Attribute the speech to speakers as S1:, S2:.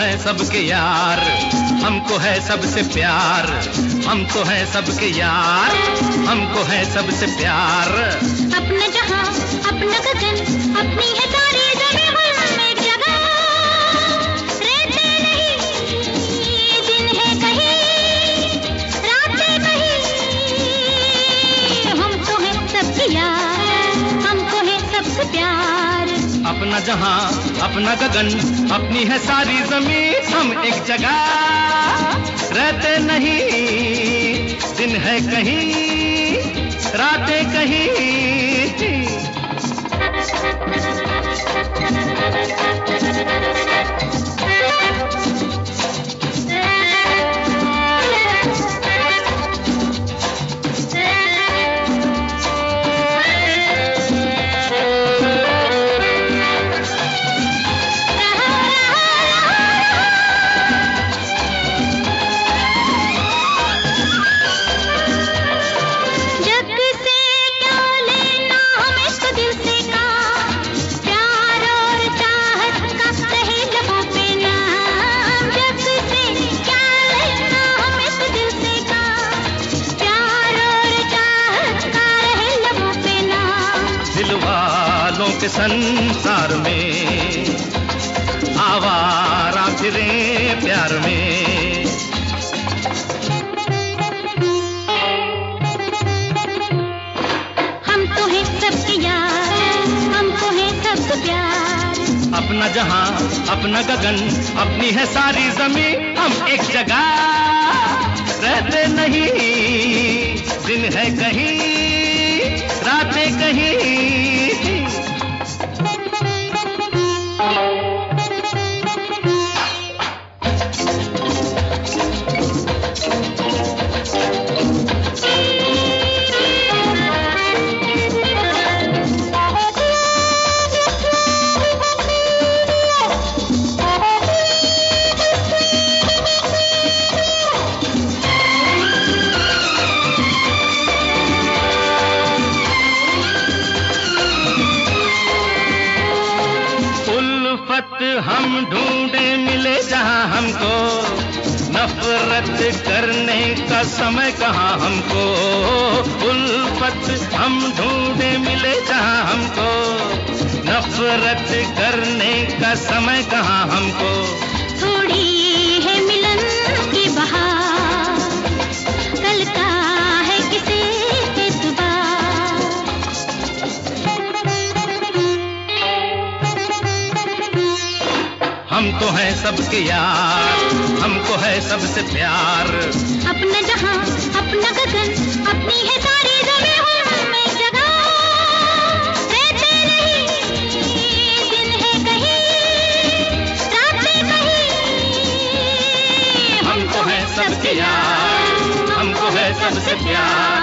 S1: है सबके यार, हमको है सबसे प्यार। हम तो है सबके यार, हमको है सबसे प्यार।
S2: अपना जहां, अपना गगन, अपनी है सारी जगह, हम एक जगह रहते नहीं। दिन है कहीं, रातें कहीं, हम तो है सबके यार, हमको है सबसे प्यार।
S1: अपना जहां, अपना गगन, अपनी है सारी जमीन, हम एक जगह रहते नहीं। दिन है कहीं, रातें कहीं। के संसार में आवारा फिरे प्यार में।
S2: हम तो हैं सबके यार, हमको है सबसे प्यार।
S1: अपना जहां, अपना गगन, अपनी है सारी जमीन, हम एक जगह रहते नहीं। दिन है कहीं, रातें कहीं। हम ढूंढे मिले जहां हमको, नफरत करने का समय कहां हमको। उल्फत हम ढूंढे मिले जहां हमको, नफरत करने का समय कहां हमको।
S2: थोड़ी है मिलन की बहार, कल का है किसी
S1: हम तो हैं सबके यार, हमको है सबसे प्यार।
S2: अपना जहां, अपना गगन, अपनी है सारी जमीन, हम एक जगह रहते नहीं। दिन है कहीं, रातें कहीं,
S1: हम तो हैं सबके यार, हमको है सबसे प्यार।